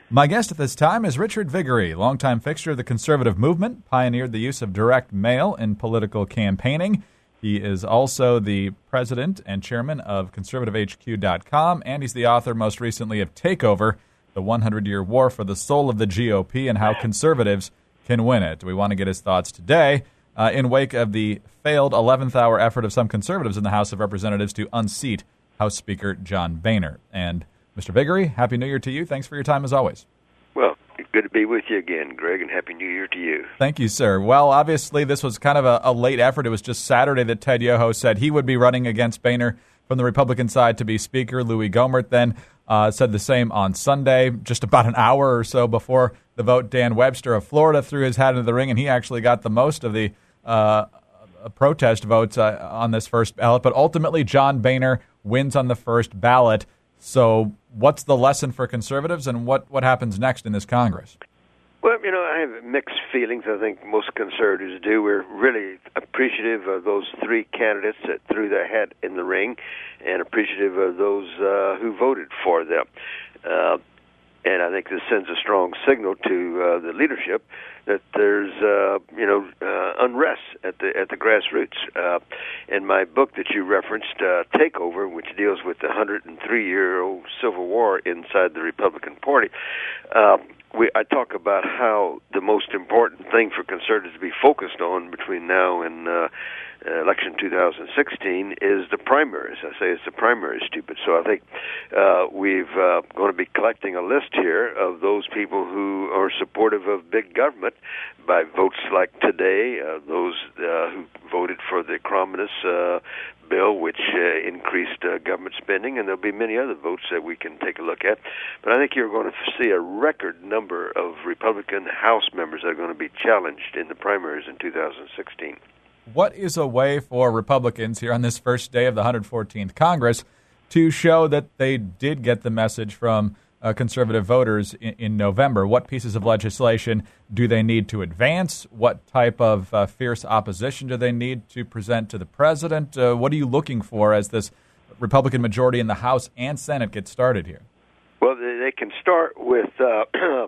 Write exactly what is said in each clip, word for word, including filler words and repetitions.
My guest at this time is Richard Viguerie, longtime fixture of the conservative movement, pioneered the use of direct mail in political campaigning. He is also the president and chairman of conservative H Q dot com, and he's the author most recently of Takeover, the hundred-year war for the soul of the G O P and how conservatives can win it. We want to get his thoughts today uh, in wake of the failed eleventh hour effort of some conservatives in the House of Representatives to unseat House Speaker John Boehner. And Mister Viguerie, Happy New Year to you. Thanks for your time as always. Well, good to be with you again, Greg, and Happy New Year to you. Thank you, sir. Well, obviously, this was kind of a, a late effort. It was just Saturday that Ted Yoho said he would be running against Boehner from the Republican side to be Speaker. Louis Gohmert then uh, said the same on Sunday. Just about an hour or so before the vote, Dan Webster of Florida threw his hat into the ring, and he actually got the most of the uh, protest votes uh, on this first ballot. But ultimately, John Boehner wins on the first ballot. So what's the lesson for conservatives, and what, what happens next in this Congress? Well, you know, I have mixed feelings. I think most conservatives do. We're really appreciative of those three candidates that threw their hat in the ring and appreciative of those uh, who voted for them. Uh, and I think this sends a strong signal to uh, the leadership that there's, uh, you know, uh, unrest at the at the grassroots. Uh, in my book that you referenced, uh, Takeover, which deals with the one hundred three year old civil war inside the Republican Party, uh, we, I talk about how the most important thing for conservatives to be focused on between now and uh, uh, election two thousand sixteen is the primaries. I say it's the primaries, stupid. So I think uh, we've uh, going to be collecting a list here of those people who are supportive of big government by votes like today, uh, those uh, who voted for the Cromness uh, bill, which uh, increased uh, government spending, and there'll be many other votes that we can take a look at. But I think you're going to see a record number of Republican House members that are going to be challenged in the primaries in two thousand sixteen. What is a way for Republicans here on this first day of the one hundred fourteenth Congress to show that they did get the message from uh, conservative voters in, in November? What pieces of legislation do they need to advance? What type of uh, fierce opposition do they need to present to the president? Uh, what are you looking for as this Republican majority in the House and Senate gets started here? Well, they can start with uh,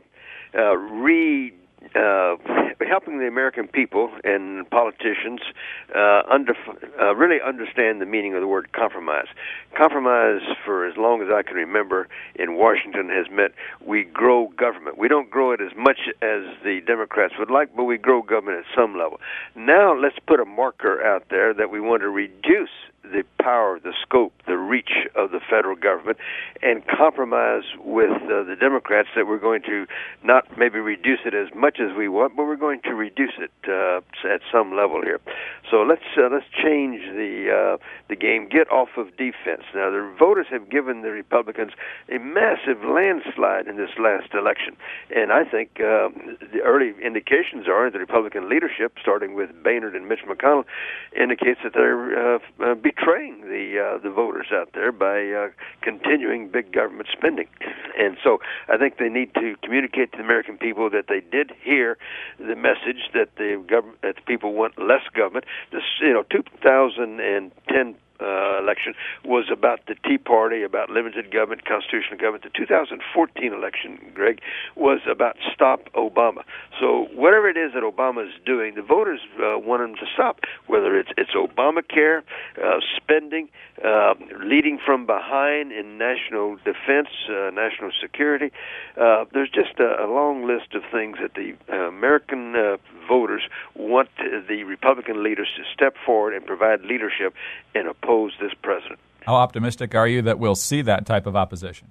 uh, re. Uh, helping the American people and politicians uh, under, uh, really understand the meaning of the word compromise. Compromise, for as long as I can remember, in Washington has meant we grow government. We don't grow it as much as the Democrats would like, but we grow government at some level. Now let's put a marker out there that we want to reduce the power, the scope, the reach of the federal government, and compromise with uh, the Democrats that we're going to not maybe reduce it as much as we want, but we're going to reduce it uh, at some level here. So let's uh, let's change the uh, the game. Get off of defense. Now the voters have given the Republicans a massive landslide in this last election, and I think uh, the early indications are the Republican leadership, starting with Boehner and Mitch McConnell, indicates that they're uh, uh, betraying the uh, the voters out there by uh, continuing big government spending. And so I think they need to communicate to the American people that they did hear the message that the government, that the people want less government. This, you know, two thousand ten Uh, election was about the Tea Party, about limited government, constitutional government. The two thousand fourteen election, Greg, was about stop Obama. So whatever it is that Obama is doing, the voters uh, want him to stop, whether it's it's Obamacare, uh, spending, uh, leading from behind in national defense, uh, national security. Uh, there's just a, a long list of things that the uh, American uh, voters want the Republican leaders to step forward and provide leadership and oppose this president. How optimistic are you that we'll see that type of opposition?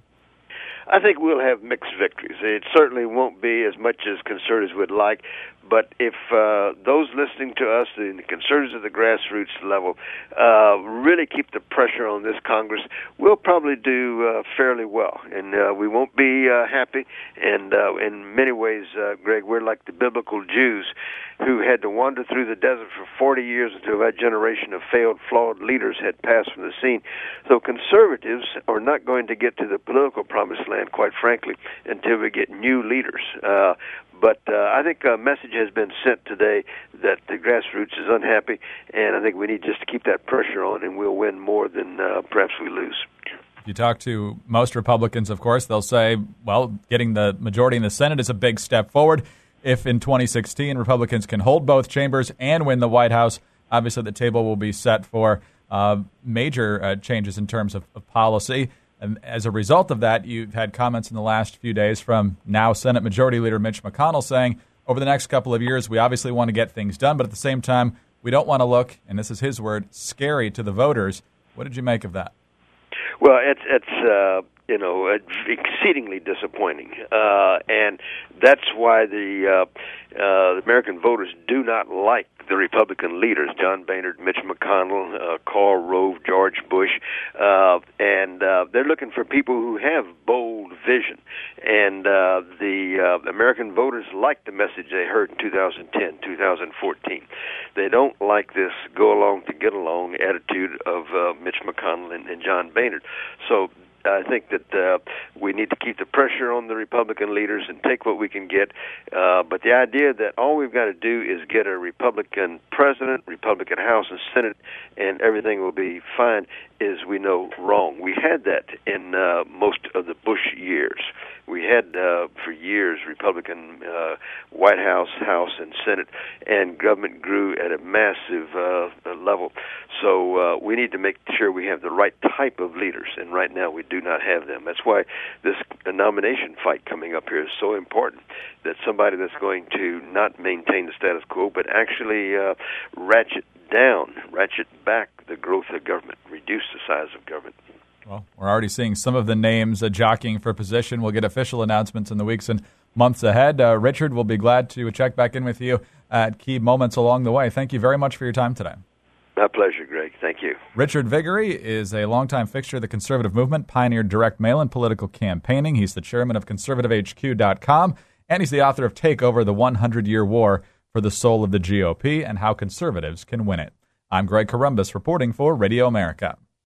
I think we'll have mixed victories. It certainly won't be as much as conservatives would like, but if uh, those listening to us, the conservatives at the grassroots level, uh, really keep the pressure on this Congress, we'll probably do uh, fairly well. And uh, we won't be uh, happy, and uh, in many ways, uh, Greg, we're like the biblical Jews who had to wander through the desert for forty years until that generation of failed, flawed leaders had passed from the scene. So conservatives are not going to get to the political promised land, quite frankly, until we get new leaders. Uh, but uh, I think a message has been sent today that the grassroots is unhappy, and I think we need just to keep that pressure on, and we'll win more than uh, perhaps we lose. If you talk to most Republicans, of course, they'll say, well, getting the majority in the Senate is a big step forward. If in twenty sixteen Republicans can hold both chambers and win the White House, obviously the table will be set for uh, major uh, changes in terms of, of policy. And as a result of that, you've had comments in the last few days from now Senate Majority Leader Mitch McConnell saying, over the next couple of years, we obviously want to get things done, but at the same time, we don't want to look, and this is his word, scary to the voters. What did you make of that? Well, it's it's uh, you know exceedingly disappointing, uh, and that's why the uh, uh, the American voters do not like the Republican leaders, John Boehner, Mitch McConnell, uh, Karl Rove, George Bush, uh, and uh, they're looking for people who have bold vision. And uh, the uh, American voters like the message they heard in two thousand ten, two thousand fourteen. They don't like this go along to get along attitude of uh, Mitch McConnell and, and John Boehner. So I think that uh, we need to keep the pressure on the Republican leaders and take what we can get. Uh, but the idea that all we've got to do is get a Republican president, Republican House and Senate, and everything will be fine is, we know, wrong. We had that in uh, most of the Bush years. We had, uh, for years, Republican uh, White House, House, and Senate, and government grew at a massive uh, level. So uh, we need to make sure we have the right type of leaders, and right now we do not have them. That's why this nomination fight coming up here is so important, that somebody that's going to not maintain the status quo, but actually uh, ratchet down, ratchet back the growth of government, reduce the size of government. Well, we're already seeing some of the names uh, jockeying for position. We'll get official announcements in the weeks and months ahead. Uh, Richard, we'll be glad to check back in with you at key moments along the way. Thank you very much for your time today. My pleasure, Greg. Thank you. Richard Viguerie is a longtime fixture of the conservative movement, pioneered direct mail and political campaigning. He's the chairman of conservative H Q dot com, and he's the author of Take Over, the one hundred year War for the Soul of the G O P and How Conservatives Can Win It. I'm Greg Corombos reporting for Radio America.